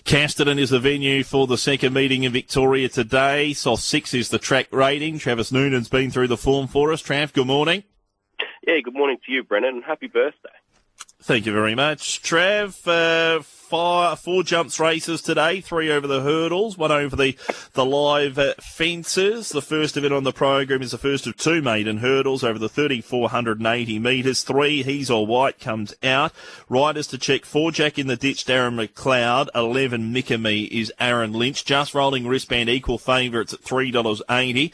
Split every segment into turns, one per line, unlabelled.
Casterton is the venue for the second meeting in Victoria today. SOS 6 is the track rating. Travis Noonan's been through the form for us. Trav, good morning.
Yeah, good morning to you, Brennan, and happy birthday.
Thank you very much. Trav, four jumps races today, 3 over the hurdles, 1 over the live fences. The first event on the program is the first of 2 maiden hurdles over the 3,480 metres. 3, He's All White, comes out. Riders to check: 4, Jack in the Ditch, Darren McLeod. 11, Mikami is Aaron Lynch. Just Rolling Wristband, equal favourites at $3.80.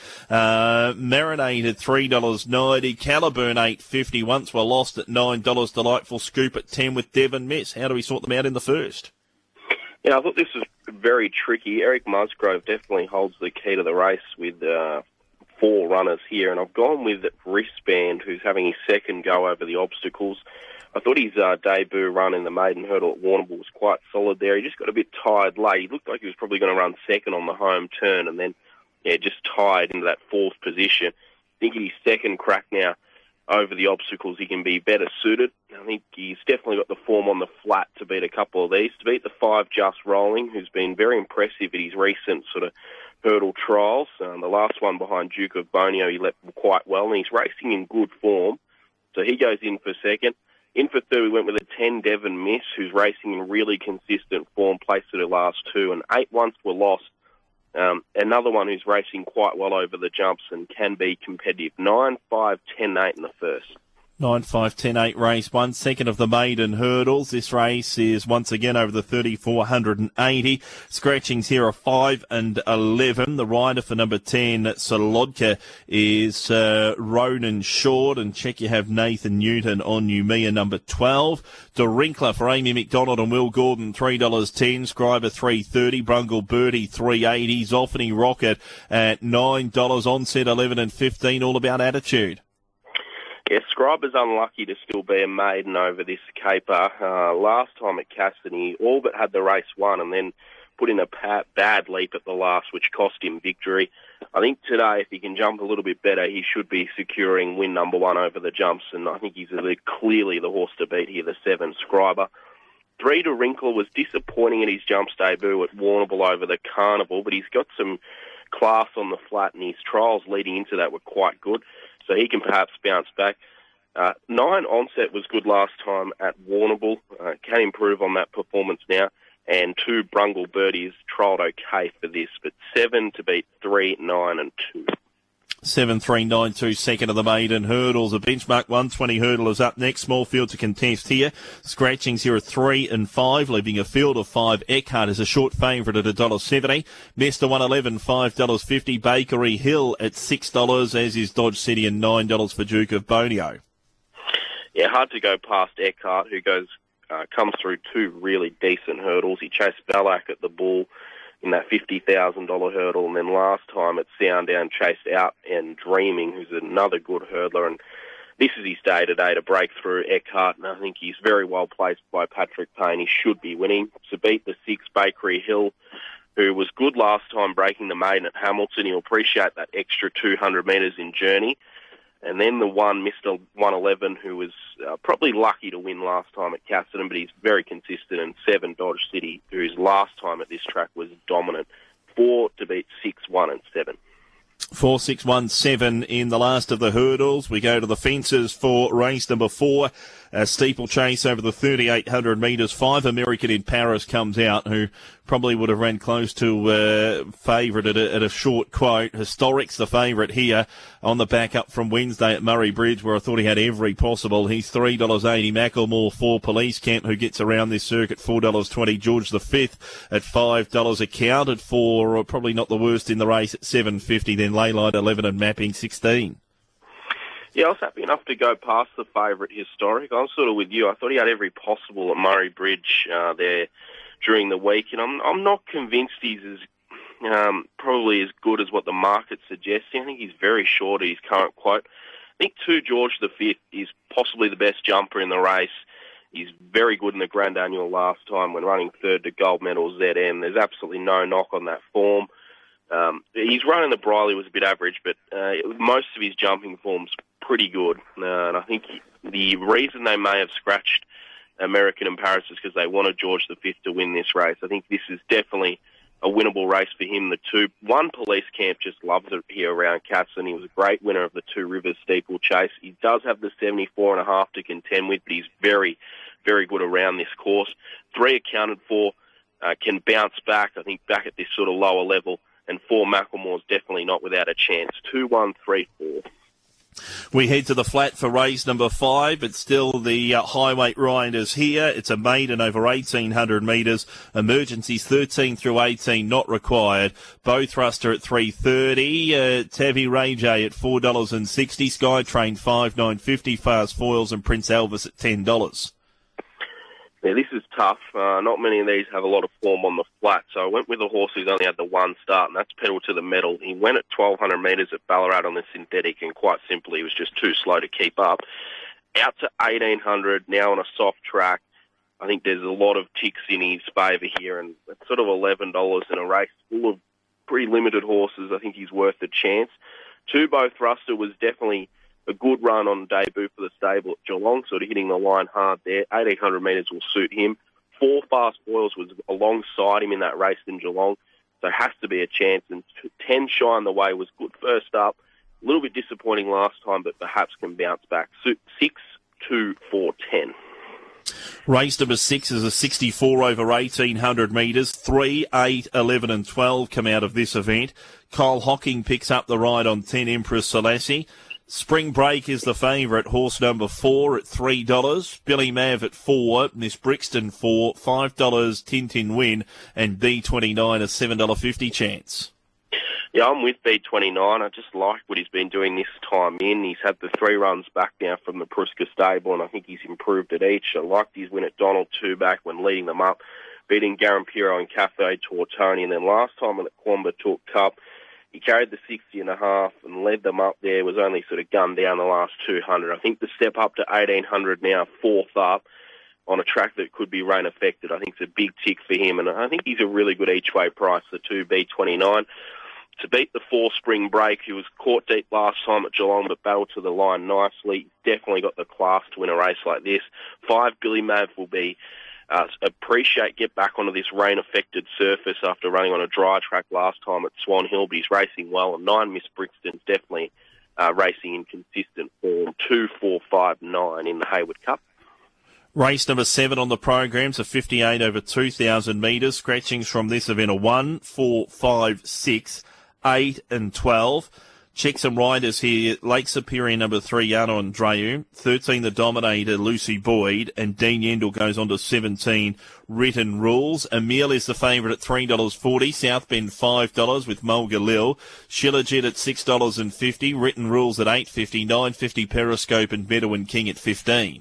Marinated, $3.90. Caliburn, $8.50. Once Were Lost at $9. Delightful Scoop at 10 with Devon Miss. How do we sort them out in the first?
Yeah, I thought this was very tricky. Eric Musgrove definitely holds the key to the race with 4 runners here, and I've gone with Wristband, who's having his second go over the obstacles. I thought his debut run in the maiden hurdle at Warrnambool was quite solid there. He just got a bit tired late. He looked like he was probably going to run second on the home turn, and then just tied into that 4th position. I think in his second crack now over the obstacles, he can be better suited. I think he's definitely got the form on the flat to beat a couple of these. To beat the 5, Just Rolling, who's been very impressive at his recent sort of hurdle trials. The last one behind Duke of Bonio, he leapt quite well, and he's racing in good form. So he goes in for second. In for third, we went with a 10, Devon Miss, who's racing in really consistent form, placed at her last 2, and 8 Once Were Lost. Another one who's racing quite well over the jumps and can be competitive. 9, 5, 10, 8 in the first.
9, 5, 10, 8 race 1, second of the maiden hurdles. This race is once again over the 3,480. Scratchings here are 5 and 11. The rider for number 10, Solodka, is Ronan Short. And check you have Nathan Newton on Numia, number 12. Dorinkler for Amy McDonald and Will Gordon, $3.10. Scriber, $3.30. Brungle Birdie, $3.80. Zoffany Rocket at $9. Onset, 11 and 15. All about attitude.
Yeah, Scriber's unlucky to still be a maiden over this caper. Last time at Casterton, he all but had the race won and then put in a bad leap at the last, which cost him victory. I think today, if he can jump a little bit better, he should be securing win number 1 over the jumps, and I think he's clearly the horse to beat here, the 7, Scriber. 3, Dorinkler, was disappointing at his jumps debut at Warrnambool over the Carnival, but he's got some class on the flat, and his trials leading into that were quite good. So he can perhaps bounce back. 9, Onset, was good last time at Warrnambool. Can improve on that performance now. And 2, Brungle Birdie, is trialled okay for this. But 7 to beat 3, 9 and 2.
7, 3, 9, 2, second of the maiden hurdles. A benchmark 120 hurdlers up next. Small field to contest here. Scratchings here are 3 and 5, leaving a field of 5. Eckhart is a short favourite at $1.70. Mester 111, $5.50. Bakery Hill at $6, as is Dodge City, and $9 for Duke of Bonio.
Yeah, hard to go past Eckhart, who comes through 2 really decent hurdles. He chased Ballack at the Bull in that $50,000 hurdle, and then last time at Soundown chased Out and Dreaming, who's another good hurdler, and this is his day-to-day to break through Eckhart, and I think he's very well placed by Patrick Payne. He should be winning. To beat the 6, Bakery Hill, who was good last time breaking the maiden at Hamilton. He'll appreciate that extra 200 metres in journey. And then the 1, Mr. 111, who was probably lucky to win last time at Casterton, but he's very consistent. And 7, Dodge City, whose last time at this track was dominant. 4 to beat 6, 1 and 7.
4, 6, 1, 7 in the last of the hurdles. We go to the fences for race number 4. Steeplechase over the 3,800 metres. 5, American in Paris, comes out, who probably would have ran close to favourite at a short quote. Historic's the favourite here on the back up from Wednesday at Murray Bridge, where I thought he had every possible. He's $3.80. Macklemore, 4, Police Camp, who gets around this circuit, $4.20. George V at $5. Accounted for, probably not the worst in the race, at $7.50. Then Leyline 11 and Mapping 16.
Yeah, I was happy enough to go past the favourite Historic. I'm sort of with you. I thought he had every possible at Murray Bridge there during the week, and I'm not convinced he's probably as good as what the market's suggesting. I think he's very short at his current quote. I think 2, George V is possibly the best jumper in the race. He's very good in the Grand Annual last time when running 3rd to Gold Medal ZM. There's absolutely no knock on that form. His run in the Briley was a bit average, but most of his jumping form's pretty good. And I think the reason they may have scratched American and Paris is because they wanted George V to win this race. I think this is definitely a winnable race for him. The 2-1 Police Camp just loves it here around Caxton. He was a great winner of the Two Rivers Steeplechase. He does have the 74.5 to contend with, but he's very, very good around this course. 3 accounted for, can bounce back, I think, back at this sort of lower level. And 4 Macklemore's definitely not without a chance. 2, 1, 3, 4.
We head to the flat for race number 5. It's still the high weight riders here. It's a maiden over 1,800 metres. Emergencies 13 through 18 not required. Bow Thruster at $3.30. Tavi Ray J at $4.60. Skytrain $5.950. Fast Foils and Prince Elvis at $10.
Yeah, this is tough. Not many of these have a lot of form on the flat, so I went with a horse who's only had the 1 start, and that's Pedal to the Metal. He went at 1,200 metres at Ballarat on the synthetic, and quite simply, he was just too slow to keep up. Out to 1,800, now on a soft track. I think there's a lot of ticks in his favour here, and it's sort of $11 in a race full of pretty limited horses. I think he's worth a chance. 2 Bow Thruster was definitely a good run on debut for the stable at Geelong, sort of hitting the line hard there. 1,800 metres will suit him. 4 Fast Foils was alongside him in that race in Geelong, so has to be a chance. And 10 Shine the Way was good first up. A little bit disappointing last time, but perhaps can bounce back. 6, 2, 4, 10.
Race number 6 is a 64 over 1,800 metres. 3, 8, 11 and 12 come out of this event. Kyle Hocking picks up the ride on 10 Empress Selassie. Spring Break is the favourite, horse number 4 at $3. Billy Mav at 4, Miss Brixton 4, $5 Tintin Win, and B29 a $7.50 chance.
Yeah, I'm with B29. I just like what he's been doing this time in. He's had the 3 runs back now from the Pruska stable, and I think he's improved at each. I liked his win at Donald 2 back when leading them up, beating Garampiro and Cafe Tortoni, and then last time at the Quamba Talk Cup, he carried the 60.5 and led them up there, was only sort of gunned down the last 200. I think the step up to 1,800 now, 4th up, on a track that could be rain affected, I think it's a big tick for him. And I think he's a really good each-way price, the 2 B29. To beat the 4 Spring Break, he was caught deep last time at Geelong, but battled to the line nicely. Definitely got the class to win a race like this. 5 Billy Mav will be... get back onto this rain-affected surface after running on a dry track last time at Swan Hill, but he's racing well. And 9 Miss Brixton's definitely racing in consistent form. 2, 4, 5, 9 in the Hayward Cup.
Race number 7 on the program's a 58 over 2,000 metres. Scratchings from this event are 1, 4, 5, 6, 8 and 12. Check some riders here. Lake Superior number 3, Yana Andreu. 13, the Dominator, Lucy Boyd. And Dean Yendall goes on to 17, Written Rules. Emile is the favourite at $3.40. South Bend $5 with Mulga Lil. Shilajit at $6.50. Written Rules at $8.50. $9.50 Periscope and Bedouin King at $15.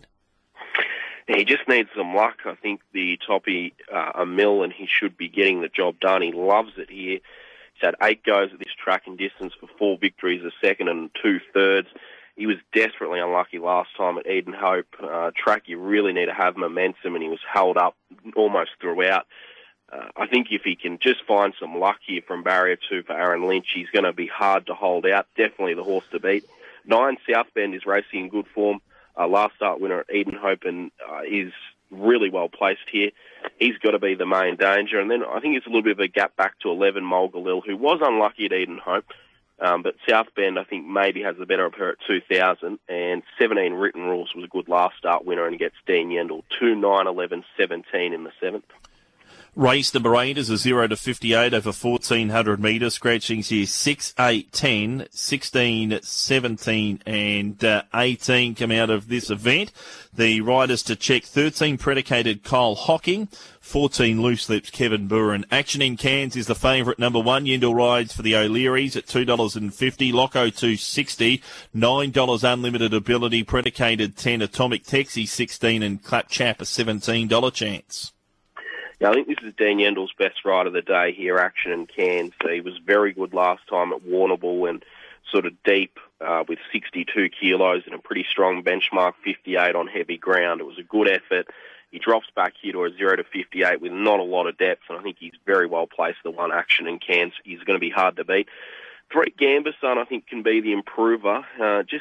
He just needs some luck. I think the toppy, Emile, and he should be getting the job done. He loves it here. He's had 8 goes at this track in distance for 4 victories, a second and 2 thirds. He was desperately unlucky last time at Eden Hope. Track you really need to have momentum, and he was held up almost throughout. I think if he can just find some luck here from Barrier 2 for Aaron Lynch, he's going to be hard to hold out. Definitely the horse to beat. 9 South Bend is racing in good form. Last start winner at Eden Hope and is really well placed here. He's got to be the main danger. And then I think it's a little bit of a gap back to 11 Mulgalil, who was unlucky at Eden Hope. But South Bend, I think, maybe has the better of her at 2,000. And 17 Written Rules was a good last start winner and gets Dean Yendall. 2, 9, 11, 17 in the 7th.
Race number 8 is a 0 to 58 over 1,400 metres. Scratchings here 6, 8, 10, 16, 17 and 18 come out of this event. The riders to check: 13 Predicated Kyle Hocking, 14 Loose Lips Kevin Buren. Action in Cairns is the favourite number 1. Yendall rides for the O'Learys at $2.50. Loco $2.60. $9 Unlimited Ability. Predicated 10. Atomic Texie 16 and Clapchap a $17 chance.
Yeah, I think this is Dean Yendall's best ride of the day here, Action in Cairns. He was very good last time at Warrnambool and sort of deep with 62 kilos and a pretty strong benchmark 58 on heavy ground. It was a good effort. He drops back here to a 0 to 58 with not a lot of depth, and I think he's very well placed. The 1 Action in Cairns, he's going to be hard to beat. 3 Gamberson, I think, can be the improver. Just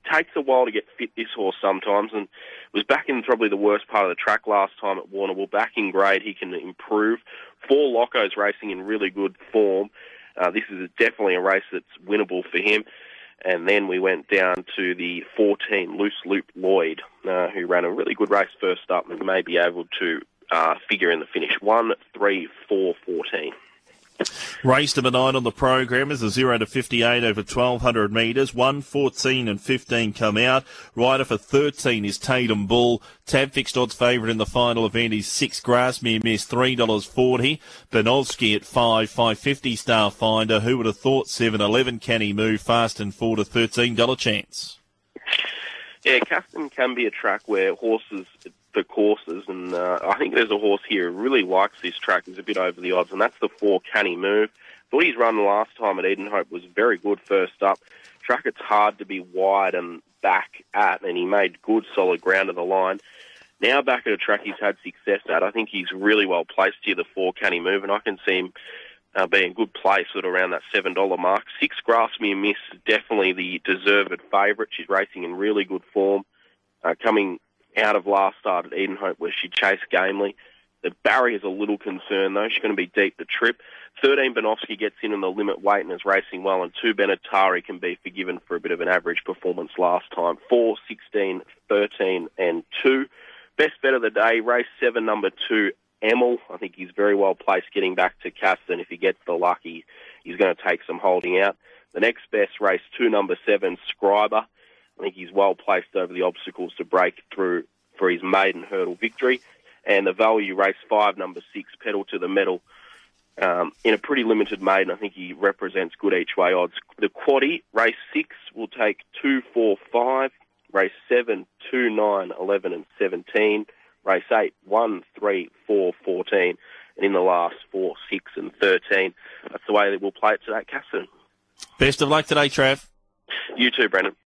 takes a while to get fit, this horse, sometimes, and was back in probably the worst part of the track last time at Warrnambool. Back in grade, he can improve. 4 Locos racing in really good form. This is definitely a race that's winnable for him. And then we went down to the 14 Loose Loop Lloyd, who ran a really good race first up and may be able to figure in the finish. 1, 3, 4, 14.
Race number 9 on the program is a 0 to 58 over 1,200 metres. 1, 14 and 15 come out. Rider for 13 is Tatum Bull. Tab fixed odds favourite in the final event is 6 Grassmere Miss, $3.40. Benowski at 5, 5.50 Starfinder. Who would have thought 7.11 Can He Move fast and 4 to $13 chance.
Yeah, Caston can be a track where horses for courses, and I think there's a horse here who really likes this track. He's a bit over the odds, and that's the 4 Can He Move. Thought his run last time at Edenhope was very good first up. Track it's hard to be wide and back at, and he made good solid ground to the line. Now back at a track he's had success at, I think he's really well placed here, the 4 Can He Move, and I can see him be in good place sort of around that $7 mark. 6 Grassmere Miss is definitely the deserved favourite. She's racing in really good form, coming out of last start at Edenhope where she chased gamely. The barrier's a little concern though. She's going to be deep the trip. 13 Benowski gets in the limit weight and is racing well, and 2 Benatari can be forgiven for a bit of an average performance last time. 4, 16, 13 and 2. Best bet of the day, race 7, number 2, Emil. I think he's very well placed getting back to Caston. If he gets the luck, he's going to take some holding out. The next best, race 2, number 7, Scriber. I think he's well placed over the obstacles to break through for his maiden hurdle victory. And the value, race 5, number 6, Pedal to the Metal. In a pretty limited maiden, I think he represents good each way odds. The quaddie, race 6, will take 2, 4, 5. Race 7, 2, 9, 11 and 17. Race 8, 1, 3, 4, 14. And in the last 4, 6 and 13. That's the way that we'll play it today, Caston.
Best of luck today, Trav.
You too, Brendan.